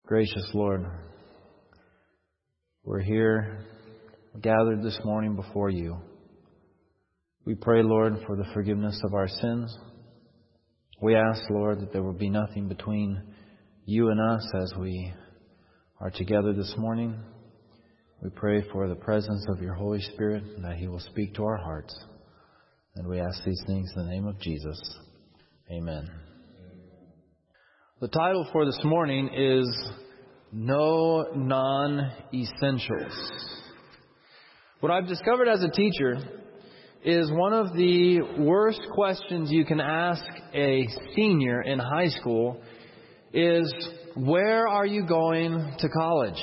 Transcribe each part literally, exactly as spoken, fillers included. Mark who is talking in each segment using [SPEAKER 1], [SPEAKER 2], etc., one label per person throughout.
[SPEAKER 1] Gracious Lord, we're here gathered this morning before you. We pray, Lord, for the forgiveness of our sins. We ask, Lord, that there will be nothing between you and us as we are together this morning. We pray for the presence of your Holy Spirit and that He will speak to our hearts. And we ask these things in the name of Jesus. Amen. The title for this morning is No Non-Essentials. What I've discovered as a teacher is one of the worst questions you can ask a senior in high school is, where are you going to college?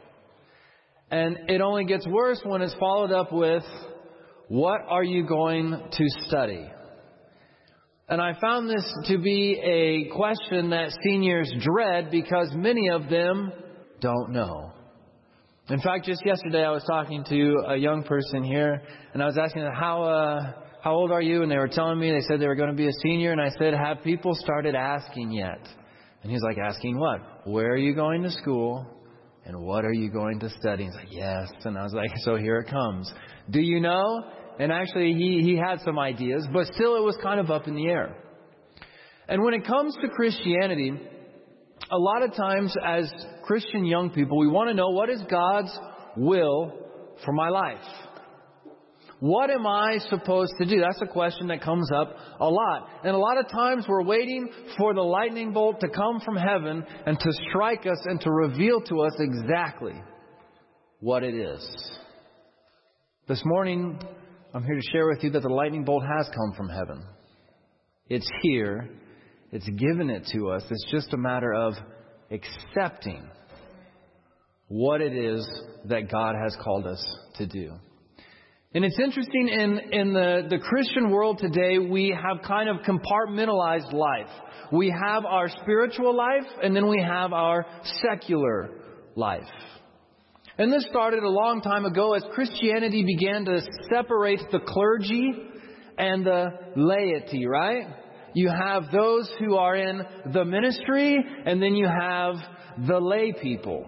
[SPEAKER 1] And it only gets worse when it's followed up with, what are you going to study? And I found this to be a question that seniors dread because many of them don't know. In fact, just yesterday I was talking to a young person here, and I was asking them, how uh, how old are you? And they were telling me, they said they were going to be a senior. And I said, have people started asking yet? And he's like, asking what? Where are you going to school? And what are you going to study? He's like, yes. And I was like, so here it comes. Do you know? And actually, he, he had some ideas, but still it was kind of up in the air. And when it comes to Christianity, a lot of times as Christian young people, we want to know, what is God's will for my life? What am I supposed to do? That's a question that comes up a lot. And a lot of times we're waiting for the lightning bolt to come from heaven and to strike us and to reveal to us exactly what it is. This morning, I'm here to share with you that the lightning bolt has come from heaven. It's here. It's given it to us. It's just a matter of accepting what it is that God has called us to do. And it's interesting, in, in the, the Christian world today, we have kind of compartmentalized life. We have our spiritual life, and then we have our secular life. And this started a long time ago as Christianity began to separate the clergy and the laity, right? You have those who are in the ministry, and then you have the lay people.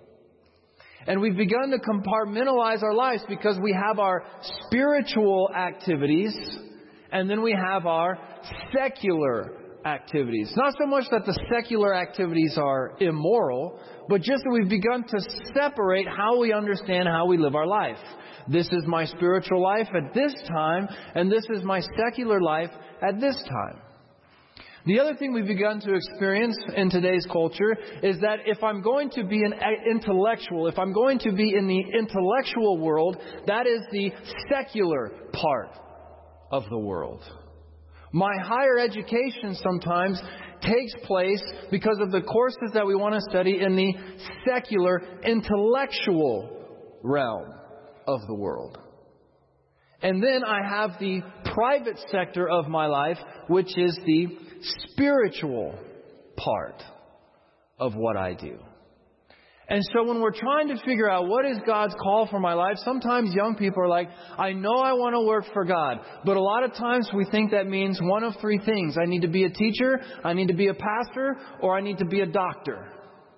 [SPEAKER 1] And we've begun to compartmentalize our lives because we have our spiritual activities, and then we have our secular activities. Not so much that the secular activities are immoral, but just that we've begun to separate how we understand how we live our life. This is my spiritual life at this time, and this is my secular life at this time. The other thing we've begun to experience in today's culture is that if I'm going to be an intellectual, if I'm going to be in the intellectual world, that is the secular part of the world. My higher education sometimes takes place because of the courses that we want to study in the secular, intellectual realm of the world. And then I have the private sector of my life, which is the spiritual part of what I do. And so when we're trying to figure out what is God's call for my life, sometimes young people are like, I know I want to work for God. But a lot of times we think that means one of three things. I need to be a teacher, I need to be a pastor, or I need to be a doctor.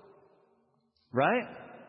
[SPEAKER 1] Right?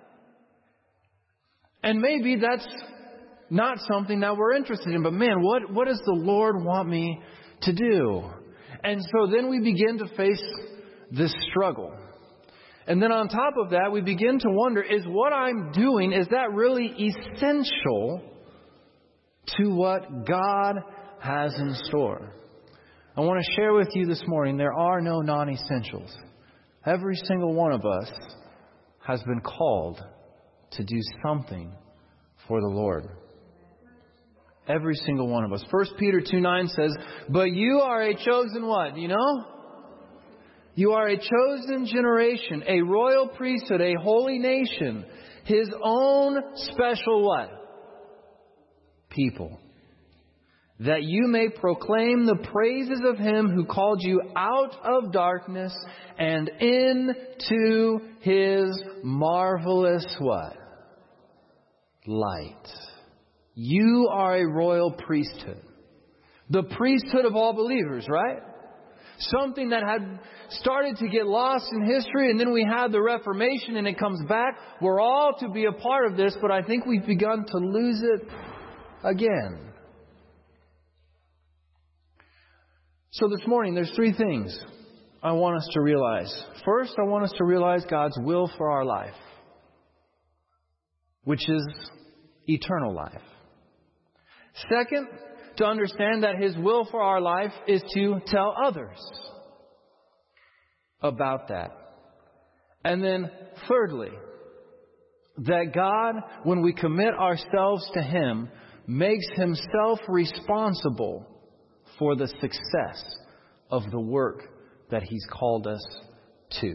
[SPEAKER 1] And maybe that's not something that we're interested in. But man, what, what does the Lord want me to do? And so then we begin to face this struggle. And then on top of that, we begin to wonder, is what I'm doing, is that really essential to what God has in store? I want to share with you this morning, there are no non-essentials. Every single one of us has been called to do something for the Lord. Every single one of us. First Peter two nine says, but you are a chosen what? You know? You are a chosen generation, a royal priesthood, a holy nation, His own special what? People. That you may proclaim the praises of Him who called you out of darkness and into His marvelous what? Light. You are a royal priesthood. The priesthood of all believers, right? Something that had started to get lost in history, and then we had the Reformation and it comes back. We're all to be a part of this, but I think we've begun to lose it again. So this morning, there's three things I want us to realize. First, I want us to realize God's will for our life, which is eternal life. Second, to understand that His will for our life is to tell others about that. And then thirdly, that God, when we commit ourselves to Him, makes Himself responsible for the success of the work that He's called us to.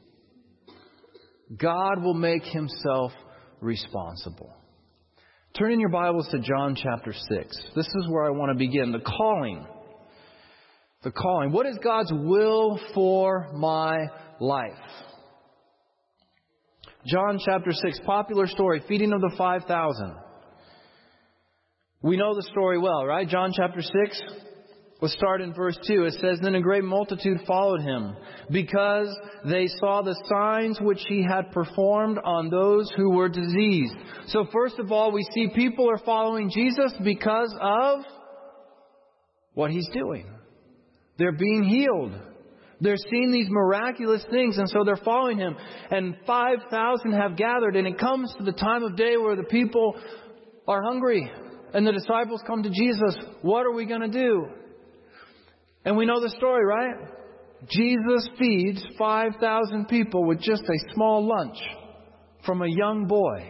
[SPEAKER 1] God will make Himself responsible. Turn in your Bibles to John chapter six. This is where I want to begin. The calling. The calling. What is God's will for my life? John chapter six, popular story, feeding of the five thousand. We know the story well, right? John chapter six. Let's start in verse two. It says, "Then a great multitude followed Him, because they saw the signs which He had performed on those who were diseased." So first of all, we see people are following Jesus because of what He's doing. They're being healed. They're seeing these miraculous things, and so they're following Him. And five thousand have gathered, and it comes to the time of day where the people are hungry. And the disciples come to Jesus. What are we going to do? And we know the story, right? Jesus feeds five thousand people with just a small lunch from a young boy.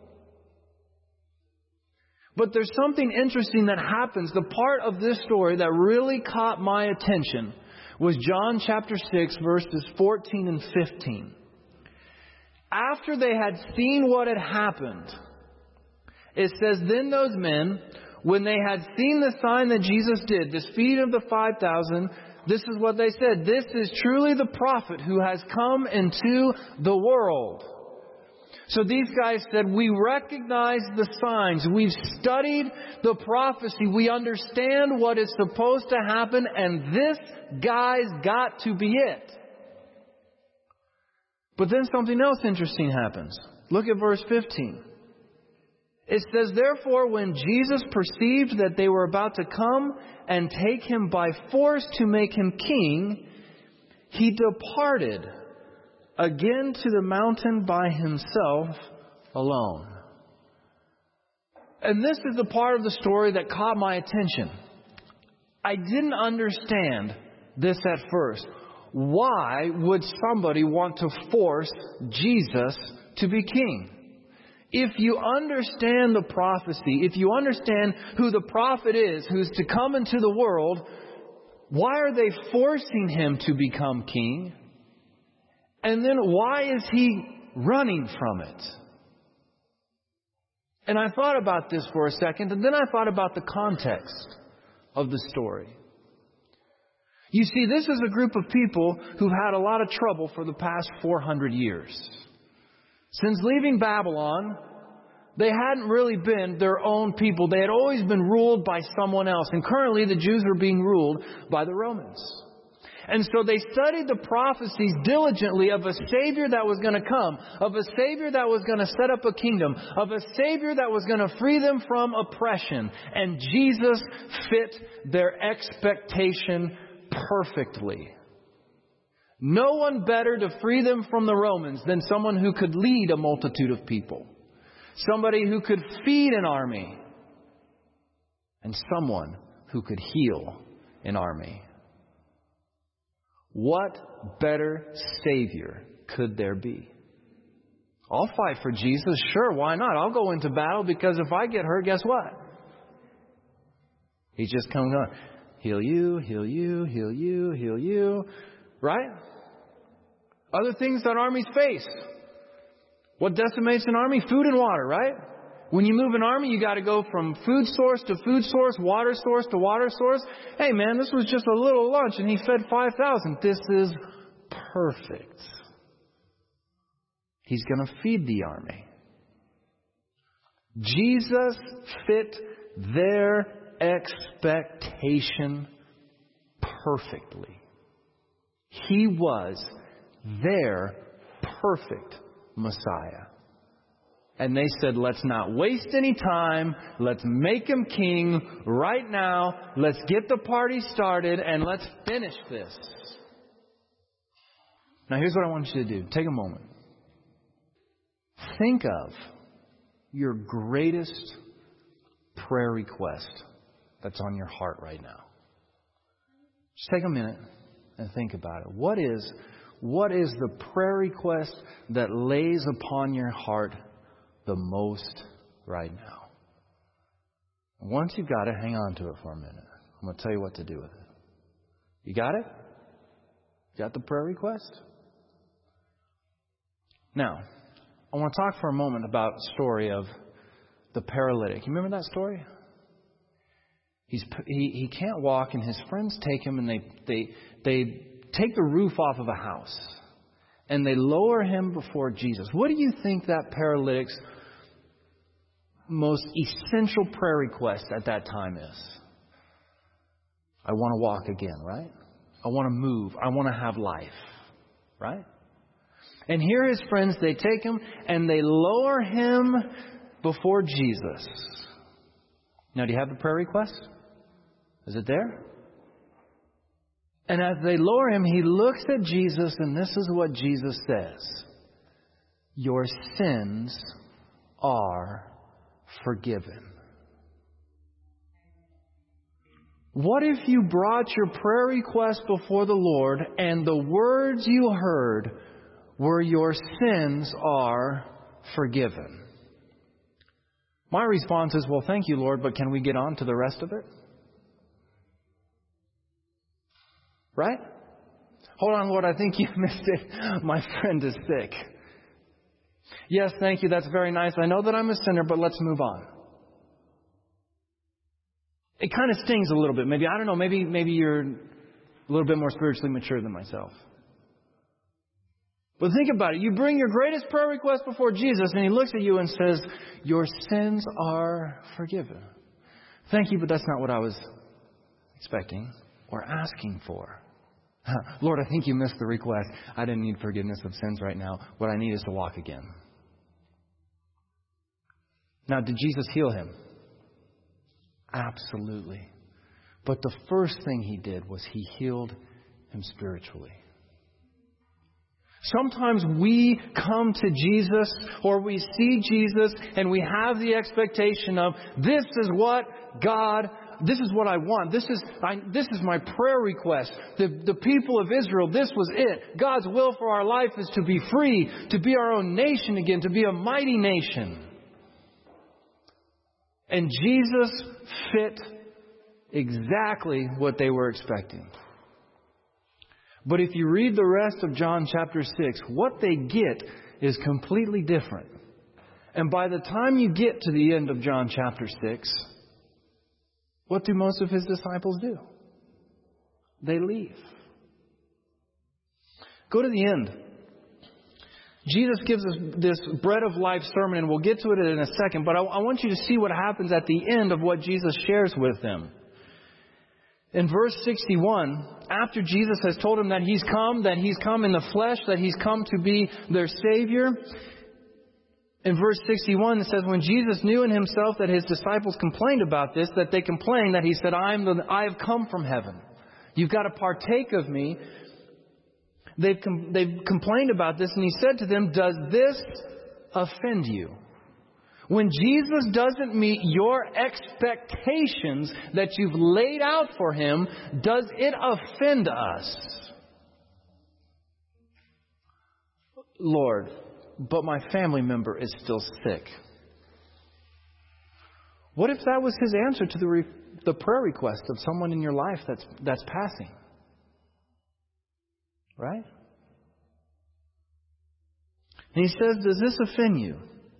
[SPEAKER 1] But there's something interesting that happens. The part of this story that really caught my attention was John chapter six, verses fourteen and fifteen. After they had seen what had happened, it says, "Then those men, when they had seen the sign that Jesus did, this feeding of the five thousand, this is what they said, 'This is truly the prophet who has come into the world.'" So these guys said, "We recognize the signs. We've studied the prophecy. We understand what is supposed to happen, and this guy's got to be it." But then something else interesting happens. Look at verse fifteen. It says, "Therefore, when Jesus perceived that they were about to come and take Him by force to make Him king, He departed again to the mountain by Himself alone." And this is the part of the story that caught my attention. I didn't understand this at first. Why would somebody want to force Jesus to be king? If you understand the prophecy, if you understand who the prophet is, who's to come into the world, why are they forcing Him to become king? And then why is He running from it? And I thought about this for a second, and then I thought about the context of the story. You see, this is a group of people who've had a lot of trouble for the past four hundred years. Since leaving Babylon, they hadn't really been their own people. They had always been ruled by someone else. And currently the Jews were being ruled by the Romans. And so they studied the prophecies diligently of a Savior that was going to come, of a Savior that was going to set up a kingdom, of a Savior that was going to free them from oppression. And Jesus fit their expectation perfectly. No one better to free them from the Romans than someone who could lead a multitude of people. Somebody who could feed an army. And someone who could heal an army. What better Savior could there be? I'll fight for Jesus. Sure, why not? I'll go into battle because if I get hurt, guess what? He's just coming on. Heal you, heal you, heal you, heal you. Right? Other things that armies face. What decimates an army? Food and water, right? When you move an army, you got to go from food source to food source, water source to water source. Hey man, this was just a little lunch and He fed five thousand. This is perfect. He's going to feed the army. Jesus fit their expectation perfectly. He was their perfect Messiah. And they said, let's not waste any time. Let's make him king right now. Let's get the party started and let's finish this. Now here's what I want you to do. Take a moment. Think of your greatest prayer request that's on your heart right now. Just take a minute and think about it. What is, what is the prayer request that lays upon your heart the most right now? Once you've got it, hang on to it for a minute. I'm going to tell you what to do with it. You got it? You got the prayer request? Now, I want to talk for a moment about the story of the paralytic. You remember that story? He's he, he can't walk, and his friends take him and they they they take the roof off of a house and they lower him before Jesus. What do you think that paralytic's most essential prayer request at that time is? I want to walk again, right? I want to move. I want to have life, right? And here his friends, they take him and they lower him before Jesus. Now, do you have the prayer request? Is it there? And as they lower him, he looks at Jesus, and this is what Jesus says. Your sins are forgiven. What if you brought your prayer request before the Lord and the words you heard were your sins are forgiven? My response is, well, thank you, Lord, but can we get on to the rest of it? Right? Hold on, Lord, I think you missed it. My friend is sick. Yes, thank you. That's very nice. I know that I'm a sinner, but let's move on. It kind of stings a little bit. Maybe, I don't know, maybe maybe you're a little bit more spiritually mature than myself. But think about it. You bring your greatest prayer request before Jesus, and he looks at you and says, your sins are forgiven. Thank you, but that's not what I was expecting or asking for. Lord, I think you missed the request. I didn't need forgiveness of sins right now. What I need is to walk again. Now, did Jesus heal him? Absolutely. But the first thing he did was he healed him spiritually. Sometimes we come to Jesus or we see Jesus and we have the expectation of, this is what God, this is what I want. This is I, this is my prayer request. The, the people of Israel, this was it. God's will for our life is to be free, to be our own nation again, to be a mighty nation. And Jesus fit exactly what they were expecting. But if you read the rest of John chapter six, what they get is completely different. And by the time you get to the end of John chapter six, what do most of his disciples do? They leave. Go to the end. Jesus gives us this bread of life sermon, and we'll get to it in a second. But I, I want you to see what happens at the end of what Jesus shares with them. In verse sixty-one, after Jesus has told them that He's come, that He's come in the flesh, that He's come to be their Savior, in verse sixty-one it says, when Jesus knew in Himself that His disciples complained about this, that they complained, that He said, I am the, I have come from heaven. You've got to partake of me. They've, com- they've complained about this, and He said to them, does this offend you? When Jesus doesn't meet your expectations that you've laid out for Him, does it offend us? Lord, but my family member is still sick. What if that was His answer to the re- the prayer request of someone in your life that's that's passing? Right? And He says, does this offend you?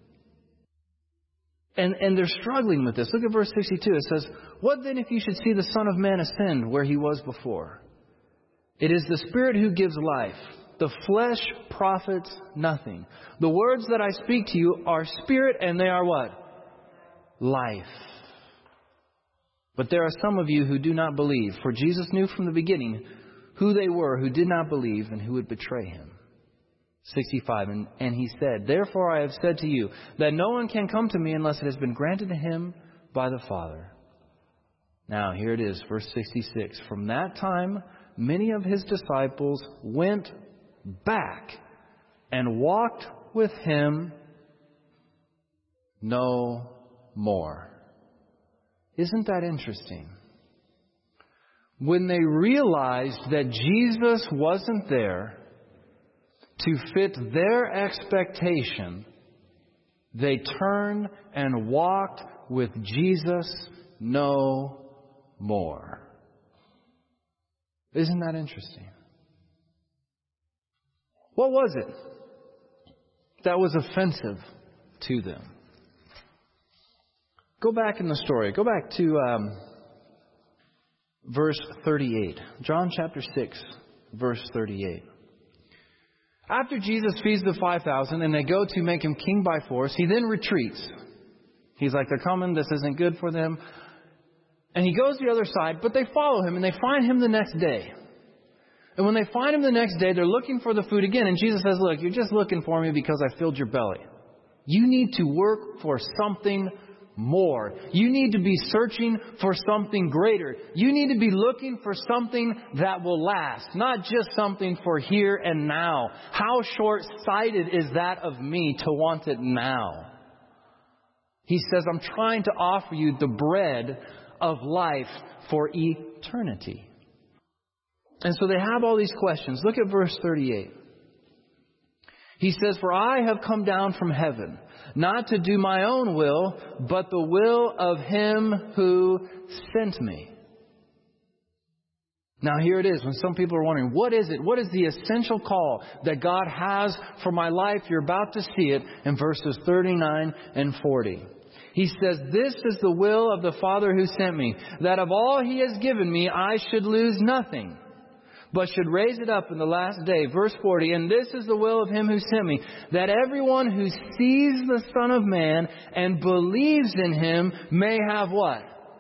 [SPEAKER 1] And and they're struggling with this. Look at verse sixty-two. It says, what then if you should see the Son of Man ascend where He was before? It is the Spirit who gives life. The flesh profits nothing. The words that I speak to you are spirit, and they are what? Life. But there are some of you who do not believe. For Jesus knew from the beginning who they were who did not believe and who would betray him. sixty-five, and, and he said, therefore I have said to you that no one can come to me unless it has been granted to him by the Father. Now here it is, verse sixty-six. From that time, many of his disciples went back and walked with him no more. Isn't that interesting? When they realized that Jesus wasn't there to fit their expectation, they turned and walked with Jesus no more. Isn't that interesting? What was it that was offensive to them? Go back in the story. Go back to um, verse thirty-eight. John chapter six, verse thirty-eight. After Jesus feeds the five thousand and they go to make him king by force, he then retreats. He's like, they're coming, this isn't good for them. And he goes to the other side, but they follow him and they find him the next day. And when they find him the next day, they're looking for the food again. And Jesus says, look, you're just looking for me because I filled your belly. You need to work for something more. You need to be searching for something greater. You need to be looking for something that will last, not just something for here and now. How short-sighted is that of me to want it now? He says, I'm trying to offer you the bread of life for eternity. And so they have all these questions. Look at verse thirty-eight. He says, for I have come down from heaven, not to do my own will, but the will of him who sent me. Now here it is, when some people are wondering, what is it? What is the essential call that God has for my life? You're about to see it in verses thirty-nine and forty. He says, this is the will of the Father who sent me, that of all he has given me, I should lose nothing, but should raise it up in the last day. Verse forty, and this is the will of him who sent me, that everyone who sees the Son of Man and believes in him may have what?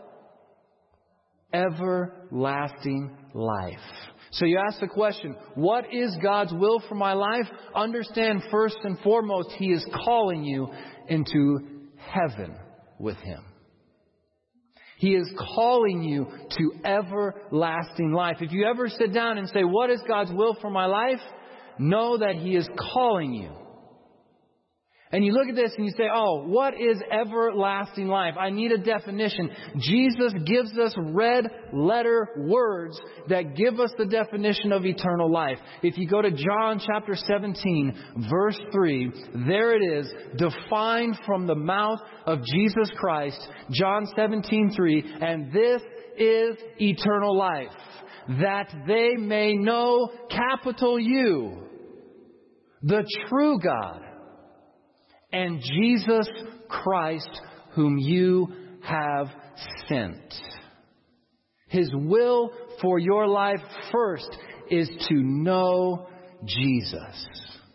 [SPEAKER 1] Everlasting life. So you ask the question, what is God's will for my life? Understand first and foremost, he is calling you into heaven with him. He is calling you to everlasting life. If you ever sit down and say, what is God's will for my life? Know that he is calling you. And you look at this and you say, oh, what is everlasting life? I need a definition. Jesus gives us red letter words that give us the definition of eternal life. If you go to John chapter seventeen, verse three, there it is, defined from the mouth of Jesus Christ. John seventeen three, and this is eternal life, that they may know, capital U, the true God, and Jesus Christ, whom you have sent. His will for your life first is to know Jesus.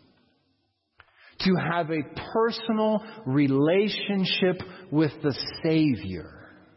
[SPEAKER 1] To have a personal relationship with the Savior.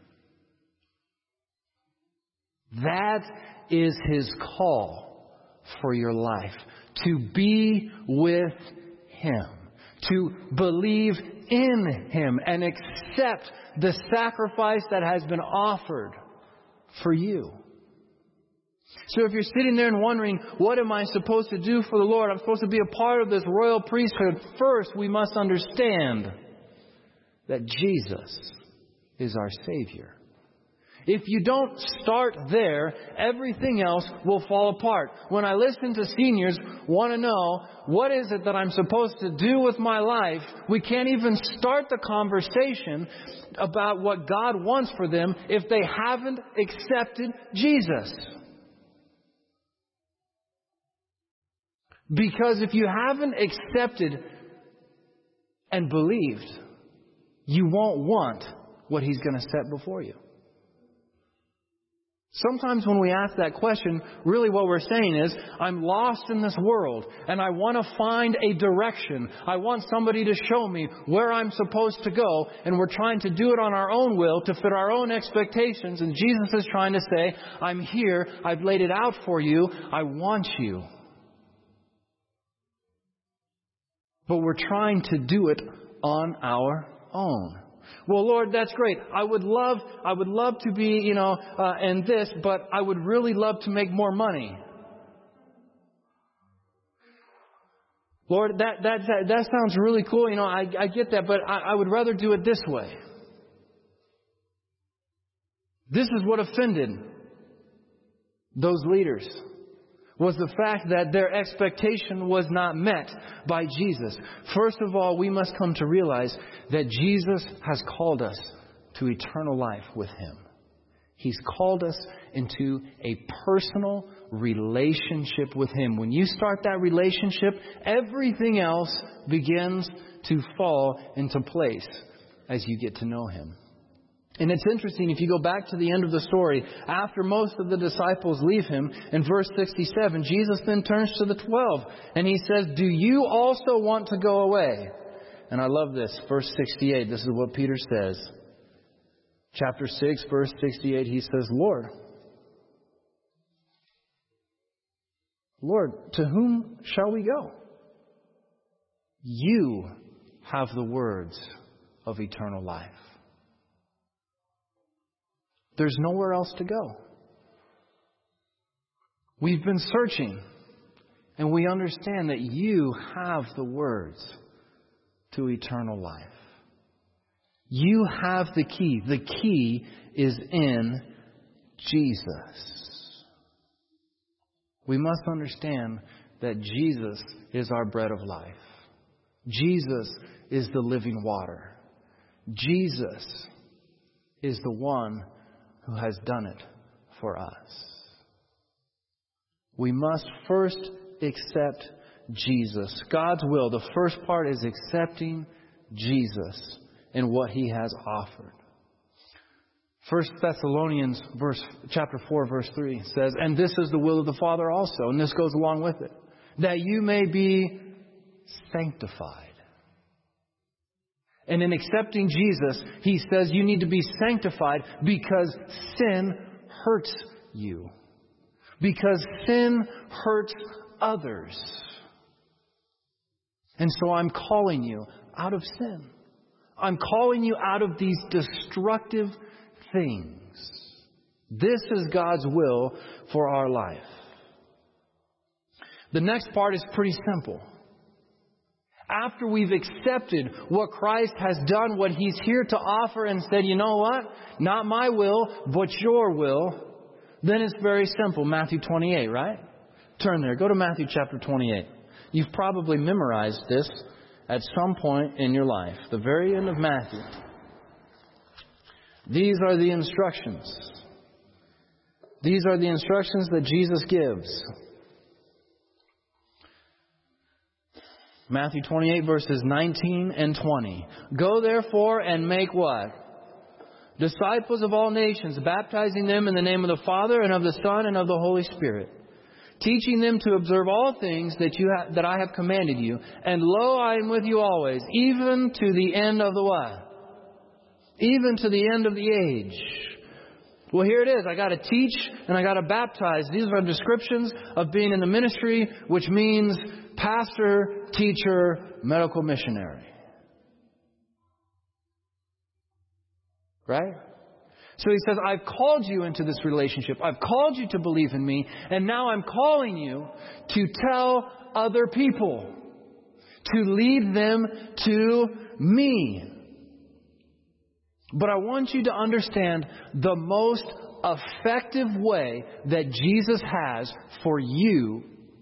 [SPEAKER 1] That is his call for your life. To be with him. To believe in him and accept the sacrifice that has been offered for you. So if you're sitting there and wondering, what am I supposed to do for the Lord? I'm supposed to be a part of this royal priesthood. First, we must understand that Jesus is our Savior. If you don't start there, everything else will fall apart. When I listen to seniors want to know, what is it that I'm supposed to do with my life? We can't even start the conversation about what God wants for them if they haven't accepted Jesus. Because if you haven't accepted and believed, you won't want what he's going to set before you. Sometimes when we ask that question, really what we're saying is, I'm lost in this world and I want to find a direction. I want somebody to show me where I'm supposed to go, and we're trying to do it on our own will to fit our own expectations. And Jesus is trying to say, I'm here. I've laid it out for you. I want you. But we're trying to do it on our own. Well, Lord, that's great. I would love, I would love to be, you know, uh, in this, but I would really love to make more money. Lord, that that that, that sounds really cool. You know, I, I get that, but I, I would rather do it this way. This is what offended those leaders, was the fact that their expectation was not met by Jesus. First of all, we must come to realize that Jesus has called us to eternal life with Him. He's called us into a personal relationship with Him. When you start that relationship, everything else begins to fall into place as you get to know Him. And it's interesting, if you go back to the end of the story, after most of the disciples leave Him, in verse sixty-seven, Jesus then turns to the twelve and He says, do you also want to go away? And I love this, verse sixty-eight, this is what Peter says. Chapter six, verse sixty-eight, he says, Lord, Lord, to whom shall we go? You have the words of eternal life. There's nowhere else to go. We've been searching, and we understand that you have the words to eternal life. You have the key. The key is in Jesus. We must understand that Jesus is our bread of life. Jesus is the living water. Jesus is the one who has done it for us. We must first accept Jesus. God's will, the first part is accepting Jesus and what He has offered. First Thessalonians verse, chapter four, verse three says, and this is the will of the Father also, and this goes along with it, that you may be sanctified. And in accepting Jesus, He says you need to be sanctified because sin hurts you. Because sin hurts others. And so I'm calling you out of sin. I'm calling you out of these destructive things. This is God's will for our life. The next part is pretty simple. After we've accepted what Christ has done, what He's here to offer, and said, you know what? Not my will, but your will. Then it's very simple. Matthew twenty-eight, right? Turn there. Go to Matthew chapter twenty-eight. You've probably memorized this at some point in your life. The very end of Matthew. These are the instructions. These are the instructions that Jesus gives. Matthew twenty-eight, verses nineteen and twenty. Go therefore and make what? Disciples of all nations, baptizing them in the name of the Father and of the Son and of the Holy Spirit, teaching them to observe all things that you ha- that I have commanded you. And lo, I am with you always, even to the end of the what? Even to the end of the age. Well, here it is. I got to teach and I got to baptize. These are descriptions of being in the ministry, which means pastor, teacher, medical missionary. Right? So He says, I've called you into this relationship. I've called you to believe in me. And now I'm calling you to tell other people, to lead them to me. But I want you to understand the most effective way that Jesus has for you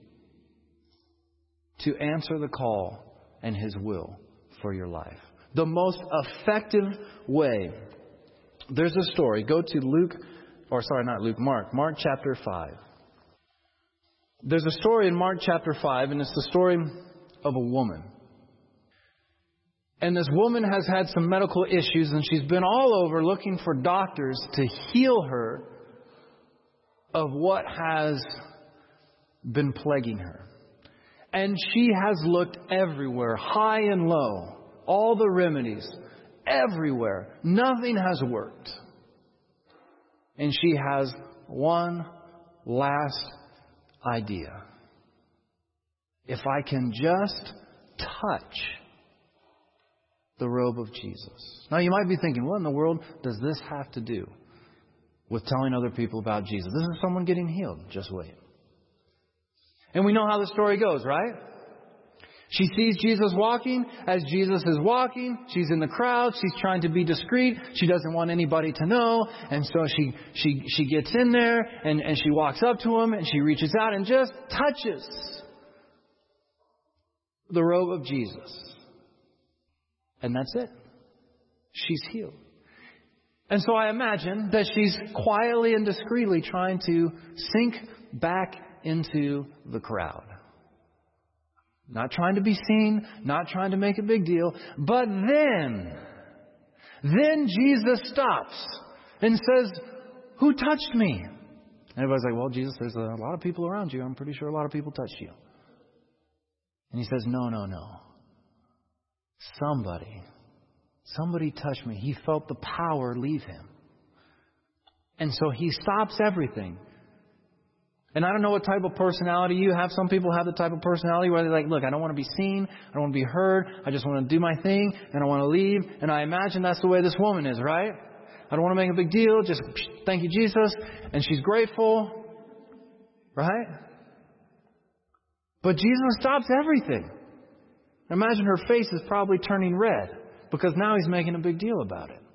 [SPEAKER 1] to answer the call and His will for your life. The most effective way. There's a story. Go to Luke, or sorry, not Luke, Mark. Mark chapter five. There's a story in Mark chapter five, and it's the story of a woman. And this woman has had some medical issues, and she's been all over looking for doctors to heal her of what has been plaguing her. And she has looked everywhere, high and low, all the remedies, everywhere. Nothing has worked. And she has one last idea. If I can just touch the robe of Jesus. Now you might be thinking, what in the world does this have to do with telling other people about Jesus? This is someone getting healed. Just wait. And we know how the story goes, right? She sees Jesus walking. As Jesus is walking, she's in the crowd. She's trying to be discreet. She doesn't want anybody to know. And so she she she gets in there and, and she walks up to him and she reaches out and just touches the robe of Jesus. And that's it. She's healed. And so I imagine that she's quietly and discreetly trying to sink back into the crowd. Not trying to be seen, not trying to make a big deal. But then, then Jesus stops and says, who touched me? And everybody's like, well, Jesus, there's a lot of people around you. I'm pretty sure a lot of people touched you. And he says, no, no, no. Somebody, somebody touched me. He felt the power leave him. And so he stops everything. And I don't know what type of personality you have. Some people have the type of personality where they're like, look, I don't want to be seen. I don't want to be heard. I just want to do my thing and I want to leave. And I imagine that's the way this woman is, right? I don't want to make a big deal. Just thank you, Jesus. And she's grateful. Right? But Jesus stops everything. Imagine her face is probably turning red because now he's making a big deal about it.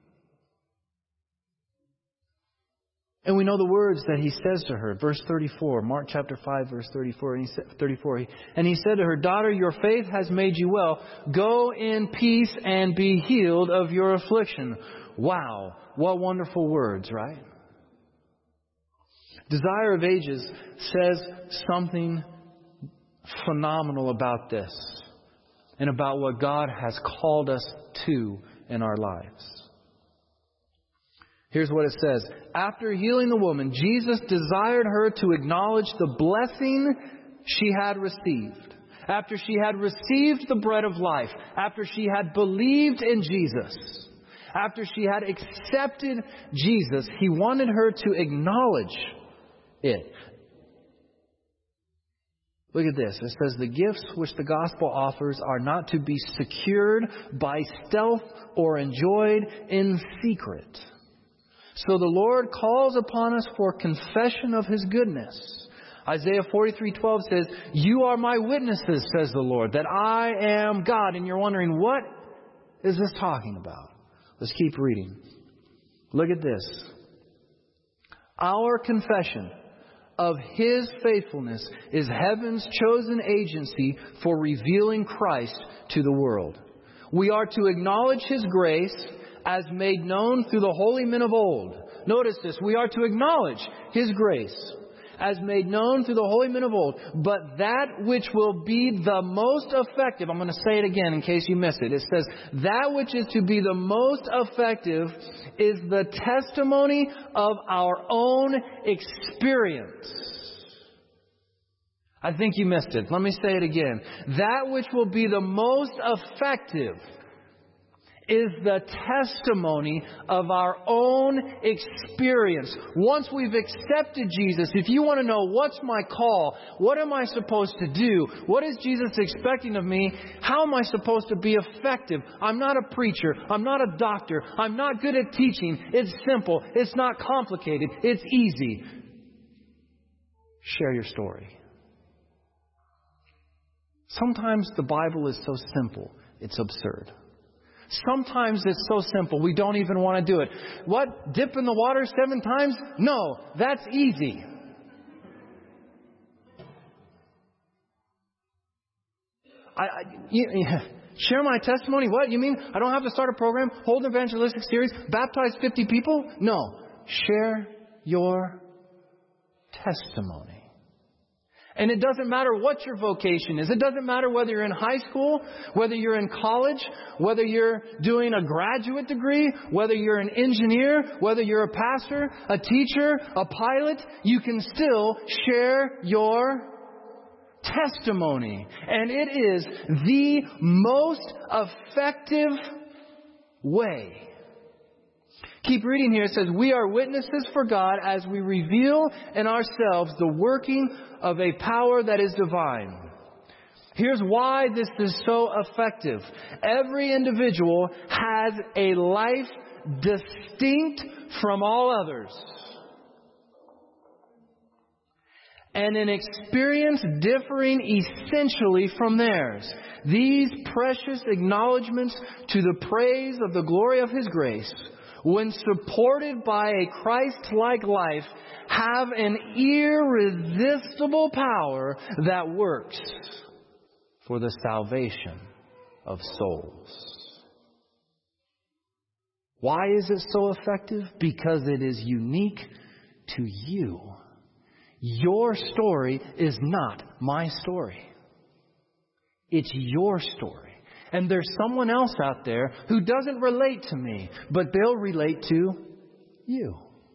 [SPEAKER 1] And we know the words that he says to her. Verse thirty-four, Mark chapter five, verse thirty-four. And he said, thirty-four, and he said to her, daughter, your faith has made you well. Go in peace and be healed of your affliction. Wow, what wonderful words, right? Desire of Ages says something phenomenal about this and about what God has called us to in our lives. Here's what it says. After healing the woman, Jesus desired her to acknowledge the blessing she had received. After she had received the bread of life. After she had believed in Jesus. After she had accepted Jesus, he wanted her to acknowledge it. Look at this. It says, the gifts which the gospel offers are not to be secured by stealth or enjoyed in secret. So the Lord calls upon us for confession of His goodness. Isaiah forty-three twelve says, you are my witnesses, says the Lord, that I am God. And you're wondering, what is this talking about? Let's keep reading. Look at this. Our confession of His faithfulness is heaven's chosen agency for revealing Christ to the world. We are to acknowledge His grace as made known through the holy men of old. Notice this. We are to acknowledge His grace as made known through the holy men of old. But that which will be the most effective, I'm going to say it again in case you missed it. It says, that which is to be the most effective is the testimony of our own experience. I think you missed it. Let me say it again. That which will be the most effective is the testimony of our own experience. Once we've accepted Jesus, if you want to know what's my call, what am I supposed to do, what is Jesus expecting of me, how am I supposed to be effective? I'm not a preacher. I'm not a doctor. I'm not good at teaching. It's simple. It's not complicated. It's easy. Share your story. Sometimes the Bible is so simple, it's absurd. Sometimes it's so simple, we don't even want to do it. What? Dip in the water seven times? No, that's easy. I, I you, yeah. Share my testimony? What? You mean I don't have to start a program, hold an evangelistic series, baptize fifty people? No. Share your testimony. And it doesn't matter what your vocation is. It doesn't matter whether you're in high school, whether you're in college, whether you're doing a graduate degree, whether you're an engineer, whether you're a pastor, a teacher, a pilot, you can still share your testimony. And it is the most effective way. Keep reading here. It says, we are witnesses for God as we reveal in ourselves the working of a power that is divine. Here's why this is so effective. Every individual has a life distinct from all others, and an experience differing essentially from theirs. These precious acknowledgments to the praise of the glory of His grace, when supported by a Christ-like life, have an irresistible power that works for the salvation of souls. Why is it so effective? Because it is unique to you. Your story is not my story. It's your story. And there's someone else out there who doesn't relate to me, but they'll relate to you.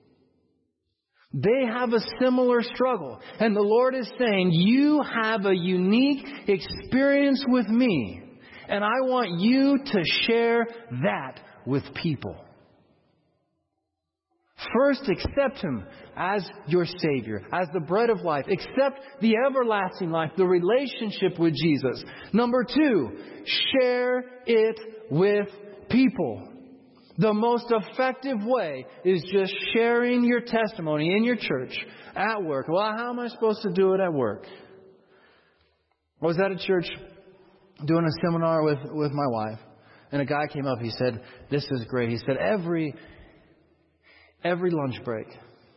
[SPEAKER 1] They have a similar struggle. And the Lord is saying, you have a unique experience with me. And I want you to share that with people. First, accept Him as your Savior, as the bread of life. Accept the everlasting life, the relationship with Jesus. Number two, share it with people. The most effective way is just sharing your testimony in your church, at work. Well, how am I supposed to do it at work? I was at a church doing a seminar with, with my wife, and a guy came up. He said, this is great. He said, every... Every lunch break,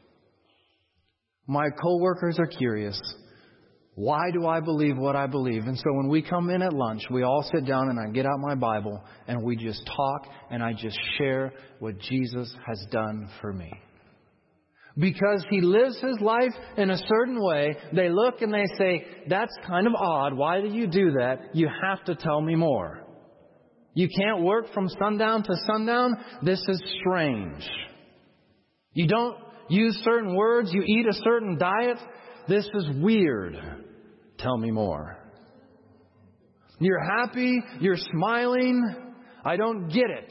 [SPEAKER 1] my coworkers are curious. Why do I believe what I believe? And so when we come in at lunch, we all sit down and I get out my Bible and we just talk and I just share what Jesus has done for me. Because He lives His life in a certain way, they look and they say, that's kind of odd. Why do you do that? You have to tell me more. You can't work from sundown to sundown? This is strange. You don't use certain words. You eat a certain diet. This is weird. Tell me more. You're happy. You're smiling. I don't get it.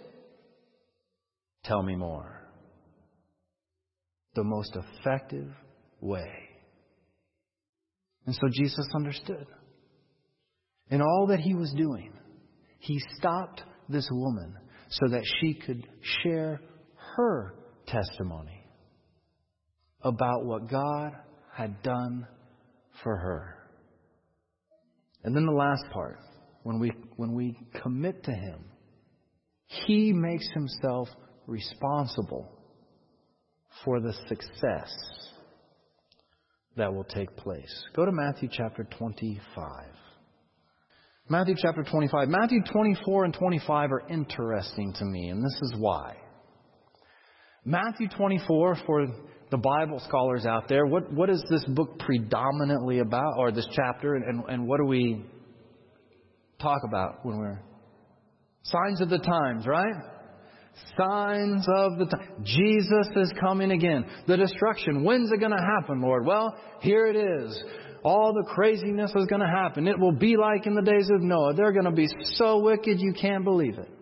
[SPEAKER 1] Tell me more. The most effective way. And so Jesus understood. In all that He was doing, He stopped this woman so that she could share her testimony about what God had done for her. And then the last part, when we when we commit to Him, He makes Himself responsible for the success that will take place. Go to Matthew chapter twenty-five. Matthew chapter twenty-five. Matthew twenty-four and twenty-five are interesting to me, and this is why. Matthew twenty-four, for the Bible scholars out there, what, what is this book predominantly about, or this chapter, and, and what do we talk about when we're... Signs of the times, right? Signs of the time. Jesus is coming again. The destruction. When's it going to happen, Lord? Well, here it is. All the craziness is going to happen. It will be like in the days of Noah. They're going to be so wicked you can't believe it.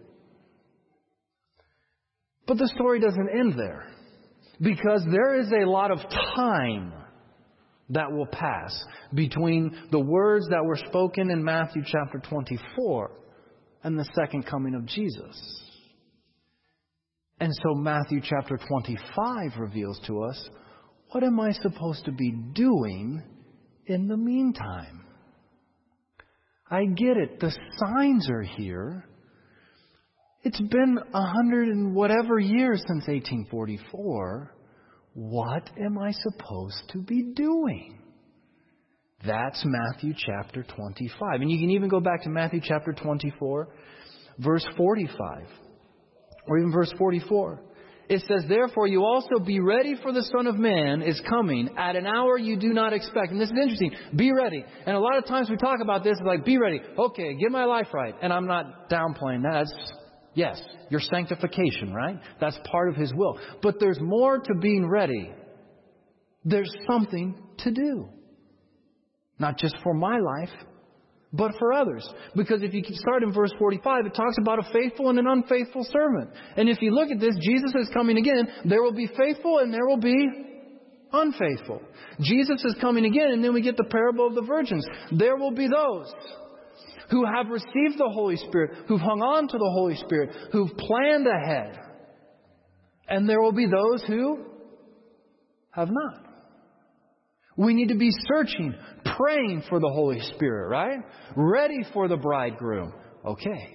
[SPEAKER 1] But the story doesn't end there, because there is a lot of time that will pass between the words that were spoken in Matthew chapter twenty-four and the second coming of Jesus. And so Matthew chapter twenty-five reveals to us, what am I supposed to be doing in the meantime? I get it. The signs are here. It's been a hundred and whatever years since eighteen forty-four. What am I supposed to be doing? That's Matthew chapter twenty-five. And you can even go back to Matthew chapter twenty-four, verse forty-five, or even verse forty-four. It says, therefore you also be ready, for the Son of Man is coming at an hour you do not expect. And this is interesting. Be ready. And a lot of times we talk about this like, be ready. Okay, get my life right. And I'm not downplaying that. That's, yes, your sanctification, right? That's part of His will. But there's more to being ready. There's something to do. Not just for my life, but for others. Because if you start in verse forty-five, it talks about a faithful and an unfaithful servant. And if you look at this, Jesus is coming again. There will be faithful and there will be unfaithful. Jesus is coming again, and then we get the parable of the virgins. There will be those who have received the Holy Spirit, who've hung on to the Holy Spirit, who've planned ahead. And there will be those who have not. We need to be searching, praying for the Holy Spirit, right? Ready for the bridegroom. Okay.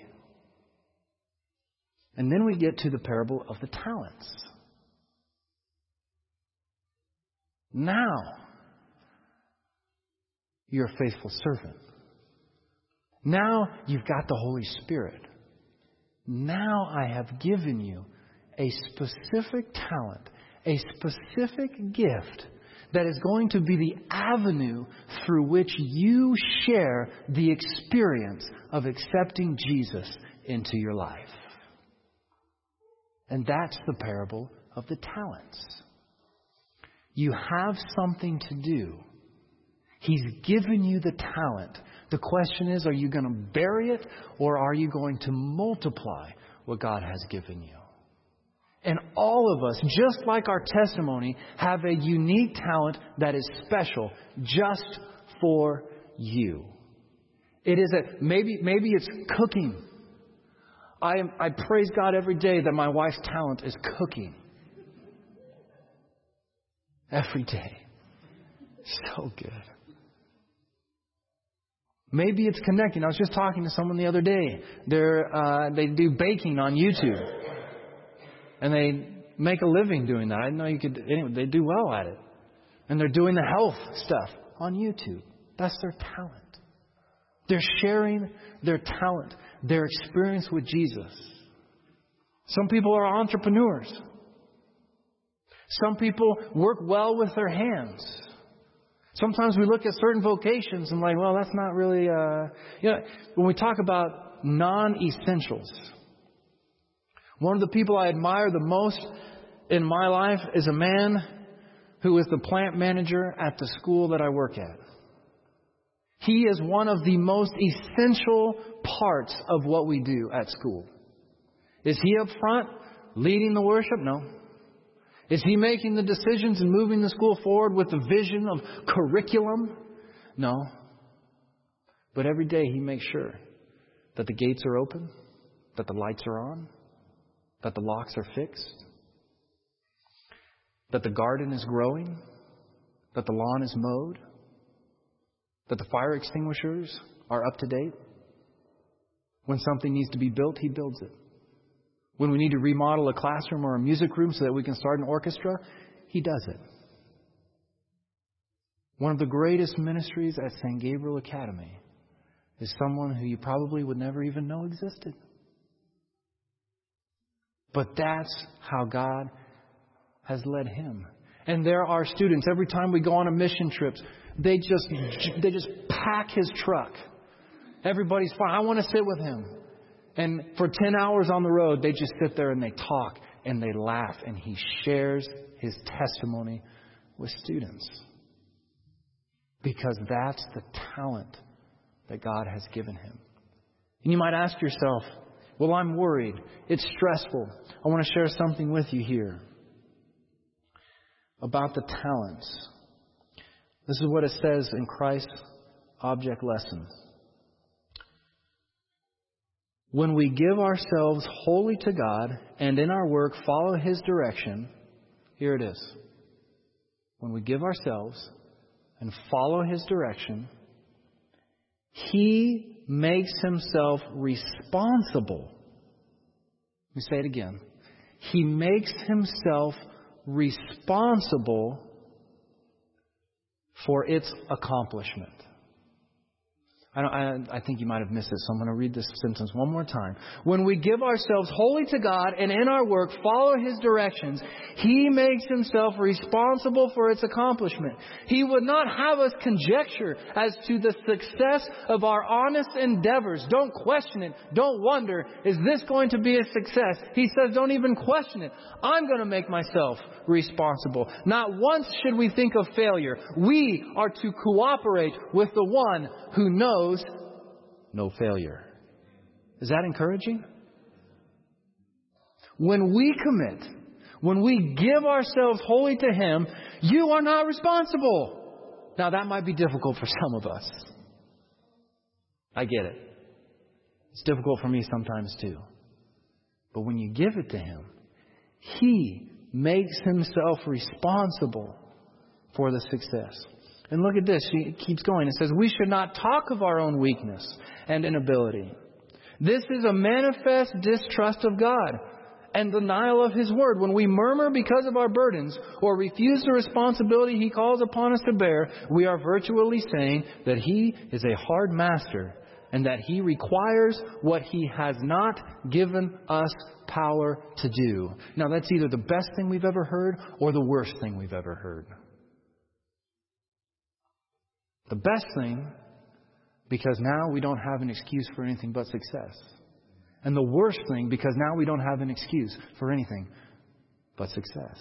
[SPEAKER 1] And then we get to the parable of the talents. Now, you're a faithful servant. Now you've got the Holy Spirit. Now I have given you a specific talent, a specific gift that is going to be the avenue through which you share the experience of accepting Jesus into your life. And that's the parable of the talents. You have something to do. He's given you the talent. The question is, are you going to bury it, or are you going to multiply what God has given you? And all of us, just like our testimony, have a unique talent that is special just for you. It is a, maybe, maybe it's cooking. I am, I praise God every day that my wife's talent is cooking. Every day. So good. Maybe it's connecting. I was just talking to someone the other day. They're, uh, they do baking on YouTube. And they make a living doing that. I didn't know you could. Anyway, they do well at it. And they're doing the health stuff on YouTube. That's their talent. They're sharing their talent, their experience with Jesus. Some people are entrepreneurs. Some people work well with their hands. Sometimes we look at certain vocations and like, well, that's not really, uh, you know, when we talk about non-essentials, one of the people I admire the most in my life is a man who is the plant manager at the school that I work at. He is one of the most essential parts of what we do at school. Is he up front leading the worship? No. Is he making the decisions and moving the school forward with the vision of curriculum? No. But every day he makes sure that the gates are open, that the lights are on, that the locks are fixed, that the garden is growing, that the lawn is mowed, that the fire extinguishers are up to date. When something needs to be built, he builds it. When we need to remodel a classroom or a music room so that we can start an orchestra, he does it. One of the greatest ministries at Saint Gabriel Academy is someone who you probably would never even know existed. But that's how God has led him. And there are students, every time we go on a mission trip, they just they just pack his truck. Everybody's fine. I want to sit with him. And for ten hours on the road, they just sit there and they talk and they laugh. And he shares his testimony with students. Because that's the talent that God has given him. And you might ask yourself, well, I'm worried. It's stressful. I want to share something with you here about the talents. This is what it says in Christ's object lesson. When we give ourselves wholly to God and in our work follow His direction, here it is. When we give ourselves and follow His direction, He makes Himself responsible. Let me say it again. He makes Himself responsible for its accomplishment.
[SPEAKER 2] I, don't, I, I think you might have missed it, so I'm going to read this sentence one more time. When we give ourselves wholly to God and in our work follow His directions, He makes Himself responsible for its accomplishment. He would not have us conjecture as to the success of our honest endeavors. Don't question it. Don't wonder, is this going to be a success? He says, don't even question it. I'm going to make myself responsible. Not once should we think of failure. We are to cooperate with the one who knows no failure. Is that encouraging? When we commit, when we give ourselves wholly to Him, you are not responsible. Now that might be difficult for some of us. I get it. It's difficult for me sometimes too. But when you give it to Him, He makes Himself responsible for the success. And look at this. She keeps going. It says, we should not talk of our own weakness and inability. This is a manifest distrust of God and denial of His word. When we murmur because of our burdens or refuse the responsibility He calls upon us to bear, we are virtually saying that He is a hard master and that He requires what He has not given us power to do. Now, that's either the best thing we've ever heard or the worst thing we've ever heard. The best thing, because now we don't have an excuse for anything but success. And the worst thing, because now we don't have an excuse for anything but success.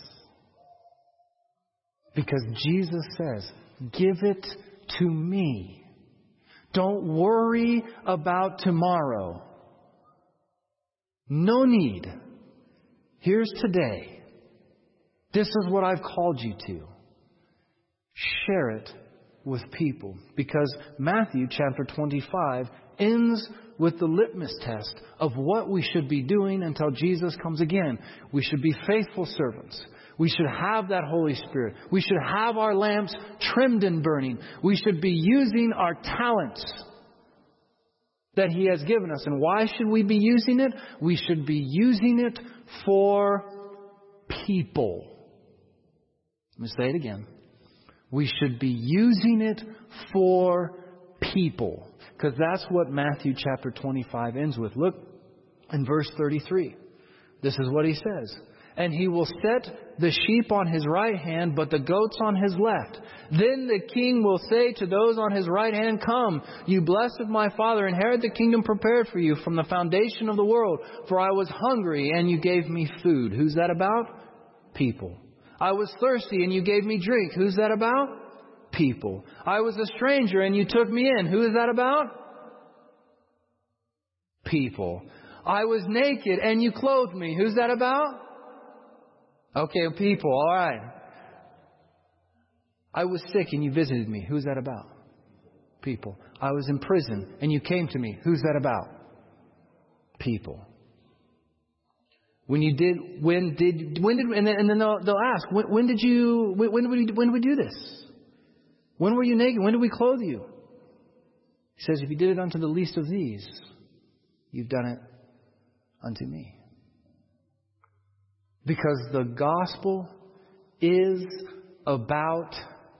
[SPEAKER 2] Because Jesus says, give it to me. Don't worry about tomorrow. No need. Here's today. This is what I've called you to. Share it with people. Because Matthew chapter twenty-five ends with the litmus test of what we should be doing until Jesus comes again. We should be faithful servants. We should have that Holy Spirit. We should have our lamps trimmed and burning. We should be using our talents that He has given us. And why should we be using it? We should be using it for people. Let me say it again. We should be using it for people. Because that's what Matthew chapter twenty-five ends with. Look in verse thirty-three. This is what He says. And He will set the sheep on His right hand, but the goats on His left. Then the King will say to those on His right hand, come, you blessed of my Father, inherit the kingdom prepared for you from the foundation of the world. For I was hungry, and you gave me food. Who's that about? People. I was thirsty, and you gave me drink. Who's that about? People. I was a stranger, and you took me in. Who is that about? People. I was naked, and you clothed me. Who's that about? Okay, people. All right. I was sick, and you visited me. Who's that about? People. I was in prison, and you came to me. Who's that about? People. When you did, when did, when did, and then, and then they'll, they'll ask, when, when did you, when, when did we, when did we do this? When were you naked? When did we clothe you? He says, if you did it unto the least of these, you've done it unto me. Because the gospel is about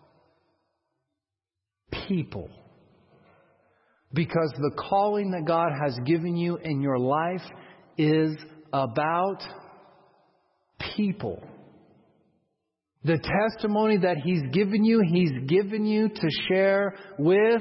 [SPEAKER 2] people. Because the calling that God has given you in your life is about people. The testimony that He's given you, He's given you to share with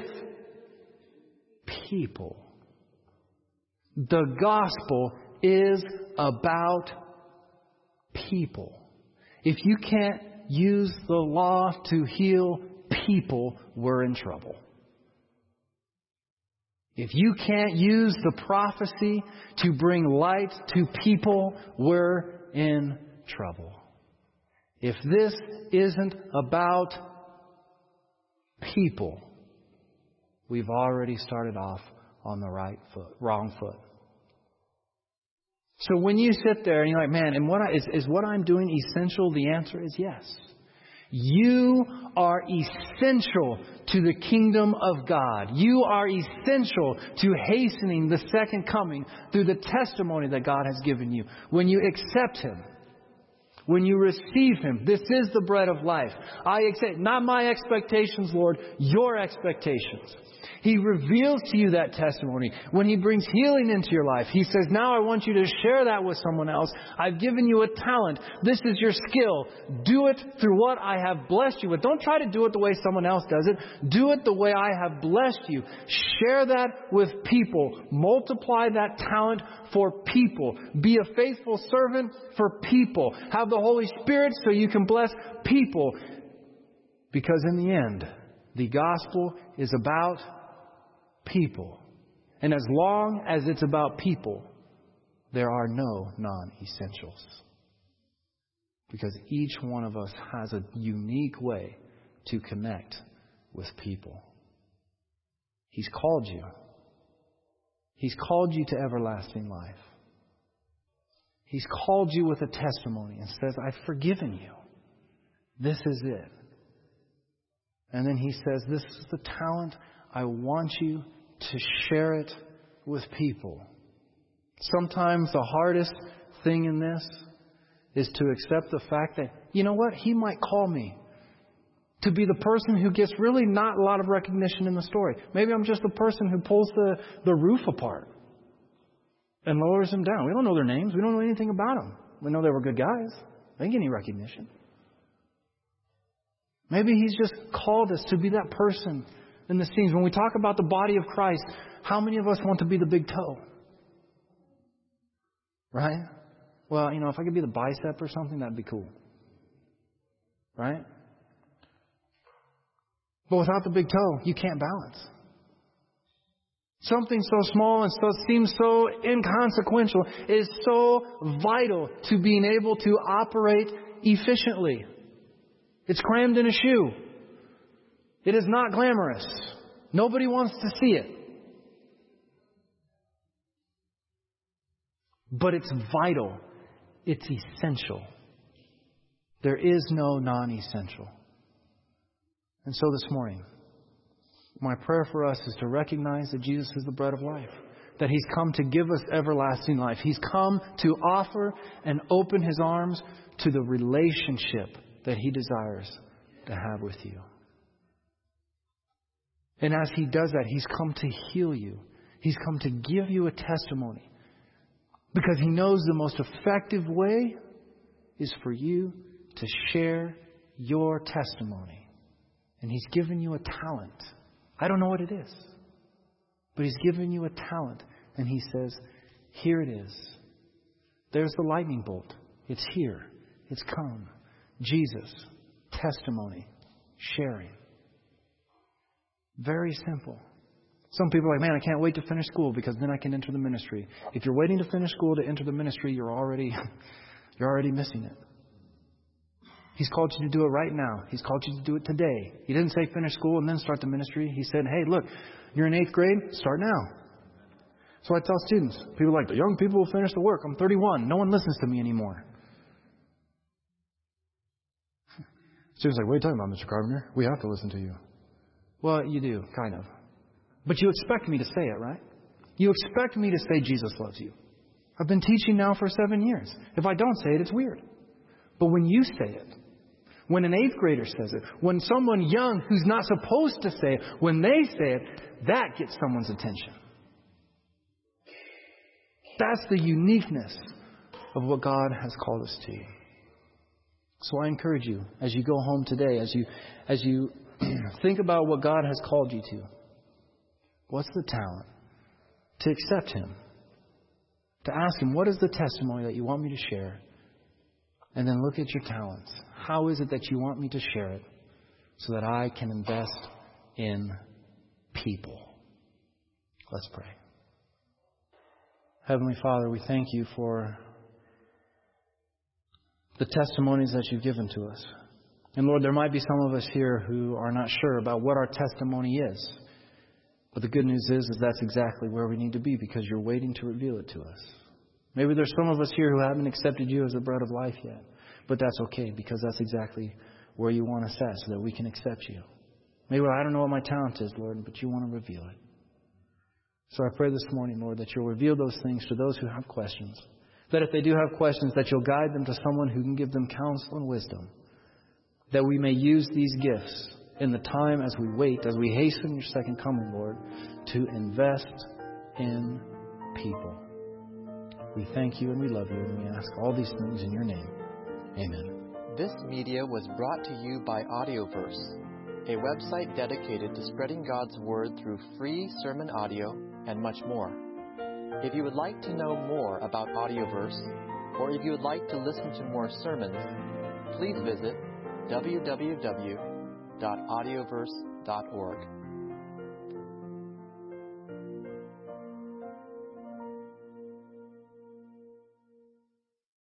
[SPEAKER 2] people. The gospel is about people. If you can't use the law to heal people, we're in trouble. If you can't use the prophecy to bring light to people, we're in trouble. If this isn't about people, we've already started off on the right foot, wrong foot. So when you sit there and you're like, man, and what I, is, is what I'm doing essential? The answer is yes. You are essential to the kingdom of God. You are essential to hastening the second coming through the testimony that God has given you. When you accept Him, When you receive Him, this is the bread of life. I accept, not my expectations, Lord, your expectations. He reveals to you that testimony. When He brings healing into your life, He says, now I want you to share that with someone else. I've given you a talent. This is your skill. Do it through what I have blessed you with. Don't try to do it the way someone else does it. Do it the way I have blessed you. Share that with people. Multiply that talent for people. Be a faithful servant for people. Have the Holy Spirit so you can bless people. Because in the end, the gospel is about people. And as long as it's about people, there are no non-essentials. Because each one of us has a unique way to connect with people. He's called you. He's called you to everlasting life. He's called you with a testimony and says, I've forgiven you. This is it. And then He says, this is the talent. I want you to share it with people. Sometimes the hardest thing in this is to accept the fact that, you know what, He might call me to be the person who gets really not a lot of recognition in the story. Maybe I'm just the person who pulls the, the roof apart and lowers them down. We don't know their names. We don't know anything about them. We know they were good guys. They didn't get any recognition. Maybe He's just called us to be that person in the scenes. When we talk about the body of Christ, how many of us want to be the big toe? Right? Well, you know, if I could be the bicep or something, that'd be cool. Right? But without the big toe, you can't balance. Something so small and so seems so inconsequential is so vital to being able to operate efficiently. It's crammed in a shoe. It is not glamorous. Nobody wants to see it. But it's vital. It's essential. There is no non-essential. And so this morning, my prayer for us is to recognize that Jesus is the bread of life. That He's come to give us everlasting life. He's come to offer and open His arms to the relationship that He desires to have with you. And as He does that, He's come to heal you. He's come to give you a testimony. Because He knows the most effective way is for you to share your testimony. And He's given you a talent. I don't know what it is. But He's given you a talent. And He says, here it is. There's the lightning bolt. It's here. It's come. Jesus. Testimony. Sharing. Very simple. Some people are like, man, I can't wait to finish school because then I can enter the ministry. If you're waiting to finish school to enter the ministry, you're already, you're already missing it. He's called you to do it right now. He's called you to do it today. He didn't say finish school and then start the ministry. He said, hey, look, you're in eighth grade, start now. So I tell students, people are like, the young people will finish the work. I'm thirty-one. No one listens to me anymore. Students are like, what are you talking about, Mister Carpenter? We have to listen to you. Well, you do, kind of. But you expect me to say it, right? You expect me to say Jesus loves you. I've been teaching now for seven years. If I don't say it, it's weird. But when you say it, when an eighth grader says it, when someone young who's not supposed to say it, when they say it, that gets someone's attention. That's the uniqueness of what God has called us to. So I encourage you, as you go home today, as you as you think about what God has called you to, what's the talent? To accept Him. To ask Him, what is the testimony that you want me to share? And then look at your talents. How is it that you want me to share it so that I can invest in people? Let's pray. Heavenly Father, we thank you for the testimonies that you've given to us. And Lord, there might be some of us here who are not sure about what our testimony is. But the good news is, is that's exactly where we need to be because you're waiting to reveal it to us. Maybe there's some of us here who haven't accepted you as the bread of life yet. But that's okay because that's exactly where you want us at so that we can accept you. Maybe I don't know what my talent is, Lord, but you want to reveal it. So I pray this morning, Lord, that you'll reveal those things to those who have questions. That if they do have questions, that you'll guide them to someone who can give them counsel and wisdom. That we may use these gifts in the time as we wait, as we hasten your second coming, Lord, to invest in people. We thank you and we love you, and we ask all these things in your name. Amen.
[SPEAKER 3] This media was brought to you by Audioverse, a website dedicated to spreading God's Word through free sermon audio and much more. If you would like to know more about Audioverse, or if you would like to listen to more sermons, please visit w w w dot audioverse dot org.